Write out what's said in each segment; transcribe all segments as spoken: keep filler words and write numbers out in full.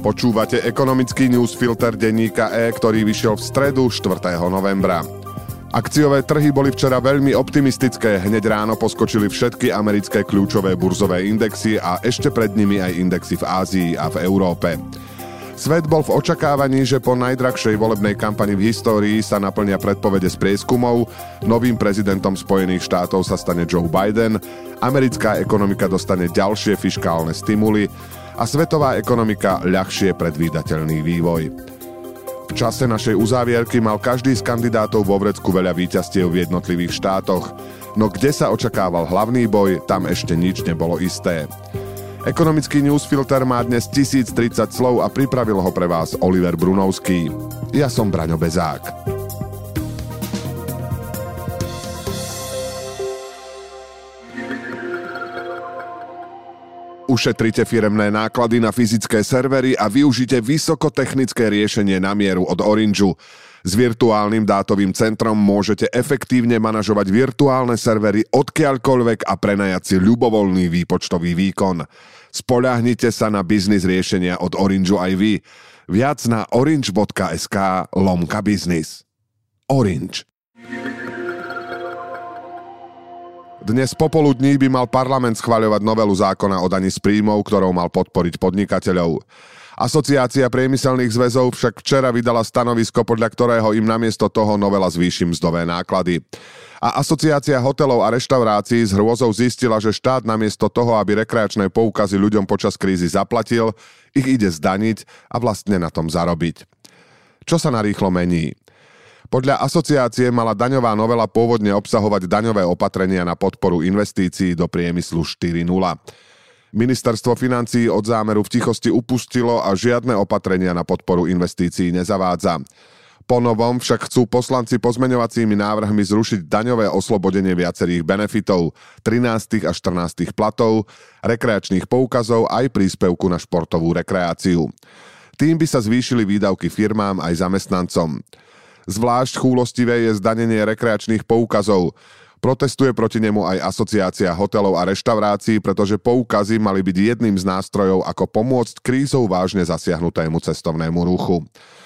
Počúvate ekonomický newsfilter denníka E, ktorý vyšiel v stredu štvrtého novembra. Akciové trhy boli včera veľmi optimistické, hneď ráno poskočili všetky americké kľúčové burzové indexy a ešte pred nimi aj indexy v Ázii a v Európe. Svet bol v očakávaní, že po najdrahšej volebnej kampani v histórii sa naplnia predpovede z prieskumov, novým prezidentom Spojených štátov sa stane Joe Biden, americká ekonomika dostane ďalšie fiškálne stimuly a svetová ekonomika ľahšie predvídateľný vývoj. V čase našej uzávierky mal každý z kandidátov vo vrecku veľa víťazstiev v jednotlivých štátoch, no kde sa očakával hlavný boj, tam ešte nič nebolo isté. Ekonomický newsfilter má dnes tisíctridsať slov a pripravil ho pre vás Oliver Brunovský. Ja som Braňo Bezák. Ušetrite firemné náklady na fyzické servery a využite vysokotechnické riešenie na mieru od Orangeu. S virtuálnym dátovým centrom môžete efektívne manažovať virtuálne servery odkiaľkoľvek a prenajať si ľubovoľný výpočtový výkon. Spoľahnite sa na biznis riešenia od Orangeu aj vy. Viac na orange.sk lomka biznis. Orange. Dnes popoludní by mal parlament schvaľovať novelu zákona o dani z príjmov, ktorou mal podporiť podnikateľov. Asociácia priemyselných zväzov však včera vydala stanovisko, podľa ktorého im namiesto toho novela zvýši mzdové náklady. A asociácia hotelov a reštaurácií s hrôzou zistila, že štát namiesto toho, aby rekreačné poukazy ľuďom počas krízy zaplatil, ich ide zdaniť a vlastne na tom zarobiť. Čo sa narýchlo mení? Podľa asociácie mala daňová novela pôvodne obsahovať daňové opatrenia na podporu investícií do priemyslu štyri bodka nula. Ministerstvo financií od zámeru v tichosti upustilo a žiadne opatrenia na podporu investícií nezavádza. Po novom však chcú poslanci pozmeňovacími návrhmi zrušiť daňové oslobodenie viacerých benefitov, trinástych a štrnástych platov, rekreačných poukazov aj príspevku na športovú rekreáciu. Tým by sa zvýšili výdavky firmám aj zamestnancom. Zvlášť chúlostivé je zdanenie rekreačných poukazov. Protestuje proti nemu aj asociácia hotelov a reštaurácií, pretože poukazy mali byť jedným z nástrojov, ako pomôcť krízou vážne zasiahnutému cestovnému ruchu.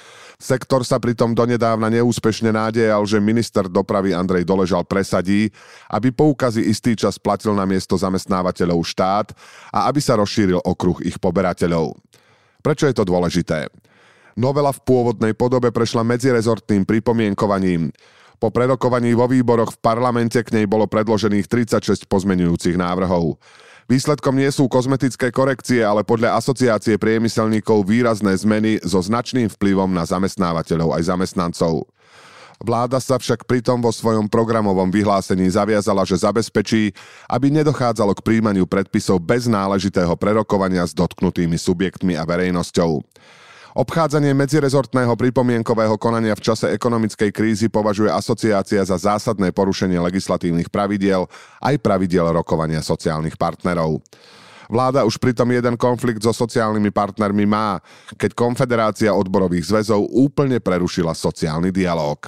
Sektor sa pritom donedávna neúspešne nádejal, že minister dopravy Andrej Doležal presadí, aby poukazy istý čas platil namiesto zamestnávateľov štát a aby sa rozšíril okruh ich poberateľov. Prečo je to dôležité? Novela v pôvodnej podobe prešla medzirezortným pripomienkovaním. Po prerokovaní vo výboroch v parlamente k nej bolo predložených tridsaťšesť pozmeňujúcich návrhov. Výsledkom nie sú kozmetické korekcie, ale podľa asociácie priemyselníkov výrazné zmeny so značným vplyvom na zamestnávateľov aj zamestnancov. Vláda sa však pritom vo svojom programovom vyhlásení zaviazala, že zabezpečí, aby nedochádzalo k prijímaniu predpisov bez náležitého prerokovania s dotknutými subjektmi a verejnosťou. Obchádzanie medzirezortného pripomienkového konania v čase ekonomickej krízy považuje asociácia za zásadné porušenie legislatívnych pravidiel aj pravidiel rokovania sociálnych partnerov. Vláda už pritom jeden konflikt so sociálnymi partnermi má, keď Konfederácia odborových zväzov úplne prerušila sociálny dialóg.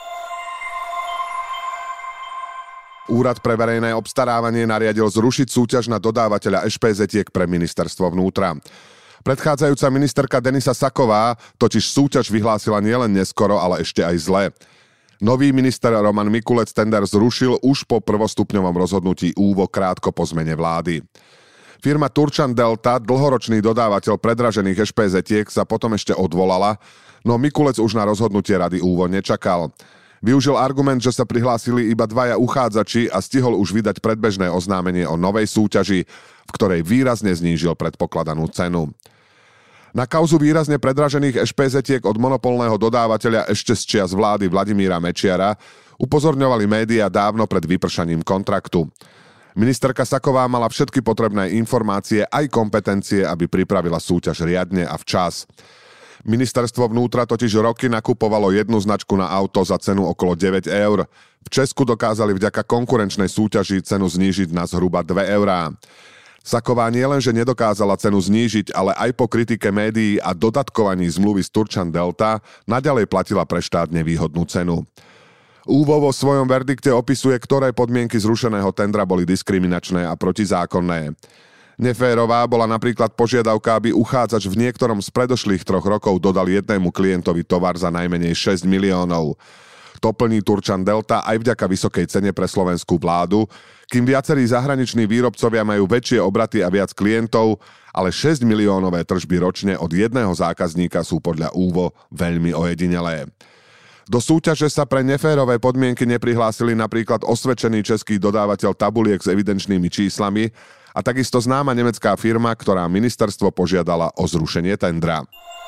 Úrad pre verejné obstarávanie nariadil zrušiť súťaž na dodávateľa ešpézetiek pre ministerstvo vnútra. Predchádzajúca ministerka Denisa Saková totiž súťaž vyhlásila nielen neskoro, ale ešte aj zle. Nový minister Roman Mikulec tender zrušil už po prvostupňovom rozhodnutí ÚVO krátko po zmene vlády. Firma Turčan Delta, dlhoročný dodávateľ predražených ešpézetiek, sa potom ešte odvolala, no Mikulec už na rozhodnutie rady ÚVO nečakal. Využil argument, že sa prihlásili iba dvaja uchádzači a stihol už vydať predbežné oznámenie o novej súťaži, v ktorej výrazne znížil predpokladanú cenu. Na kauzu výrazne predražených ešpézetiek od monopolného dodávateľa ešte z čias vlády Vladimíra Mečiara upozorňovali médiá dávno pred vypršaním kontraktu. Ministerka Saková mala všetky potrebné informácie aj kompetencie, aby pripravila súťaž riadne a včas. Ministerstvo vnútra totiž roky nakupovalo jednu značku na auto za cenu okolo deväť eur. V Česku dokázali vďaka konkurenčnej súťaži cenu znížiť na zhruba dve eurá. Saková nielenže nedokázala cenu znížiť, ale aj po kritike médií a dodatkovaní zmluvy z Turčan Delta naďalej platila pre štát nevýhodnú cenu. ÚVO vo svojom verdikte opisuje, ktoré podmienky zrušeného tendra boli diskriminačné a protizákonné. Neférová bola napríklad požiadavka, aby uchádzač v niektorom z predošlých troch rokov dodal jednému klientovi tovar za najmenej šesť miliónov. To plní Turčan Delta aj vďaka vysokej cene pre slovenskú vládu, kým viacerí zahraniční výrobcovia majú väčšie obraty a viac klientov, ale šesť miliónové tržby ročne od jedného zákazníka sú podľa Úvo veľmi ojedinelé. Do súťaže sa pre neférové podmienky neprihlásili napríklad osvedčený český dodávateľ tabuliek s evidenčnými číslami a takisto známa nemecká firma, ktorá ministerstvo požiadala o zrušenie tendra.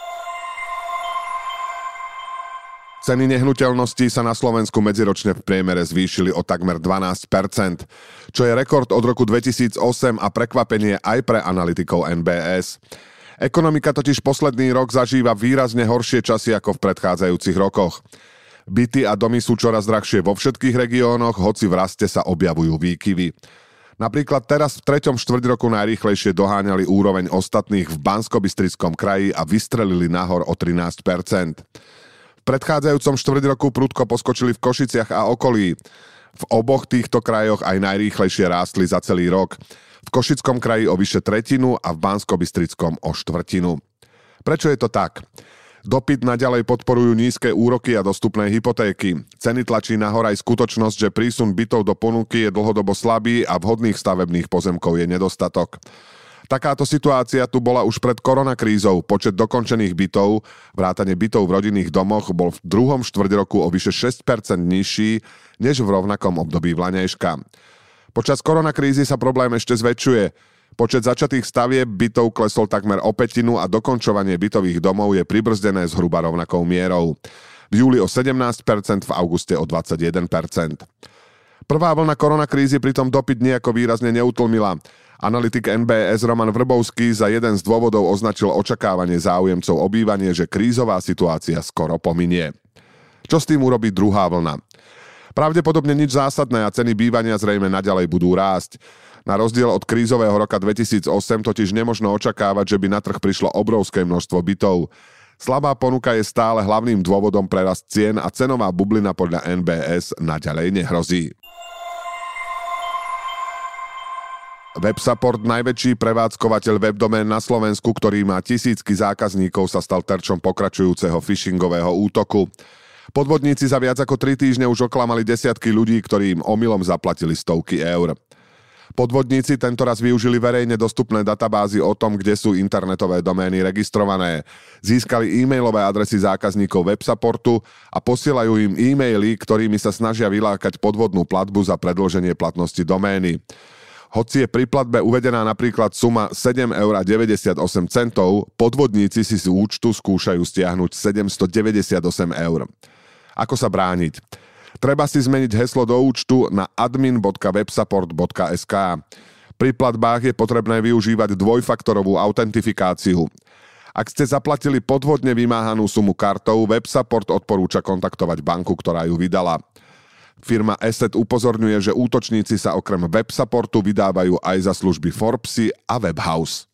Ceny nehnuteľností sa na Slovensku medziročne v priemere zvýšili o takmer dvanásť percent, čo je rekord od roku dvetisícosem a prekvapenie aj pre analytikov en bé es. Ekonomika totiž posledný rok zažíva výrazne horšie časy ako v predchádzajúcich rokoch. Byty a domy sú čoraz drahšie vo všetkých regiónoch, hoci v raste sa objavujú výkyvy. Napríklad teraz v treťom štvrťroku najrýchlejšie doháňali úroveň ostatných v Banskobystrickom kraji a vystrelili nahor o trinásť percent. V predchádzajúcom štvrťroku prudko poskočili v Košiciach a okolí. V oboch týchto krajoch aj najrýchlejšie rástli za celý rok. V Košickom kraji o vyše tretinu a v Banskobystrickom o štvrtinu. Prečo je to tak? Dopyt naďalej podporujú nízke úroky a dostupné hypotéky. Ceny tlačí nahor aj skutočnosť, že prísun bytov do ponuky je dlhodobo slabý a vhodných stavebných pozemkov je nedostatok. Takáto situácia tu bola už pred koronakrízou. Počet dokončených bytov, vrátane bytov v rodinných domoch, bol v druhom štvrťroku o vyše šesť percent nižší než v rovnakom období vlaňajška. Počas koronakrízy sa problém ešte zväčšuje. Počet začatých stavieb bytov klesol takmer o pätinu a dokončovanie bytových domov je pribrzdené zhruba rovnakou mierou. V júli o sedemnásť percent, v auguste o dvadsaťjeden percent. Prvá vlna koronakrízy pritom dopyt nejako výrazne neutlmila. Analytik en bé es Roman Vrbovský za jeden z dôvodov označil očakávanie záujemcov o bývanie, že krízová situácia skoro pominie. Čo s tým urobí druhá vlna? Pravdepodobne nič zásadné a ceny bývania zrejme naďalej budú rásť. Na rozdiel od krízového roka dvetisícosem totiž nemožno očakávať, že by na trh prišlo obrovské množstvo bytov. Slabá ponuka je stále hlavným dôvodom pre rast cien a cenová bublina podľa en bé es naďalej nehrozí. WebSupport, najväčší prevádzkovateľ webdomén na Slovensku, ktorý má tisícky zákazníkov, sa stal terčom pokračujúceho phishingového útoku. Podvodníci za viac ako tri týždne už oklamali desiatky ľudí, ktorí im omylom zaplatili stovky eur. Podvodníci tentoraz využili verejne dostupné databázy o tom, kde sú internetové domény registrované. Získali e-mailové adresy zákazníkov WebSupportu a posielajú im e-maily, ktorými sa snažia vylákať podvodnú platbu za predĺženie platnosti domény. Hoci je pri platbe uvedená napríklad suma sedem eur a deväťdesiatosem centov, podvodníci si z účtu skúšajú stiahnuť sedemstodeväťdesiatosem eur. Ako sa brániť? Treba si zmeniť heslo do účtu na admin bodka websupport bodka es ká. Pri platbách je potrebné využívať dvojfaktorovú autentifikáciu. Ak ste zaplatili podvodne vymáhanú sumu kartou, WebSupport odporúča kontaktovať banku, ktorá ju vydala. Firma Asset upozorňuje, že útočníci sa okrem WebSupportu vydávajú aj za služby Forbesy a Webhouse.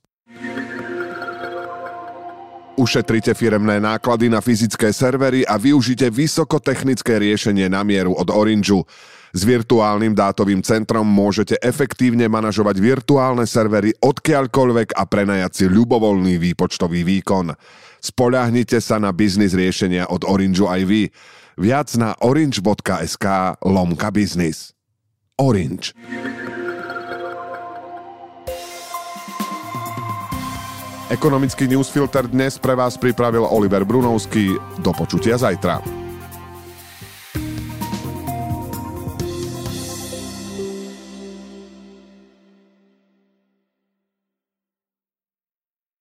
Ušetrite firemné náklady na fyzické servery a využite vysokotechnické riešenie na mieru od Orangeu. S virtuálnym dátovým centrom môžete efektívne manažovať virtuálne servery odkiaľkoľvek a prenajať si ľubovoľný výpočtový výkon. Spoľahnite sa na biznis riešenia od Orangeu aj vy. Viac na orange bodka es ká lomka biznis. Orange. Ekonomický newsfilter dnes pre vás pripravil Oliver Brunovský. Do počutia zajtra.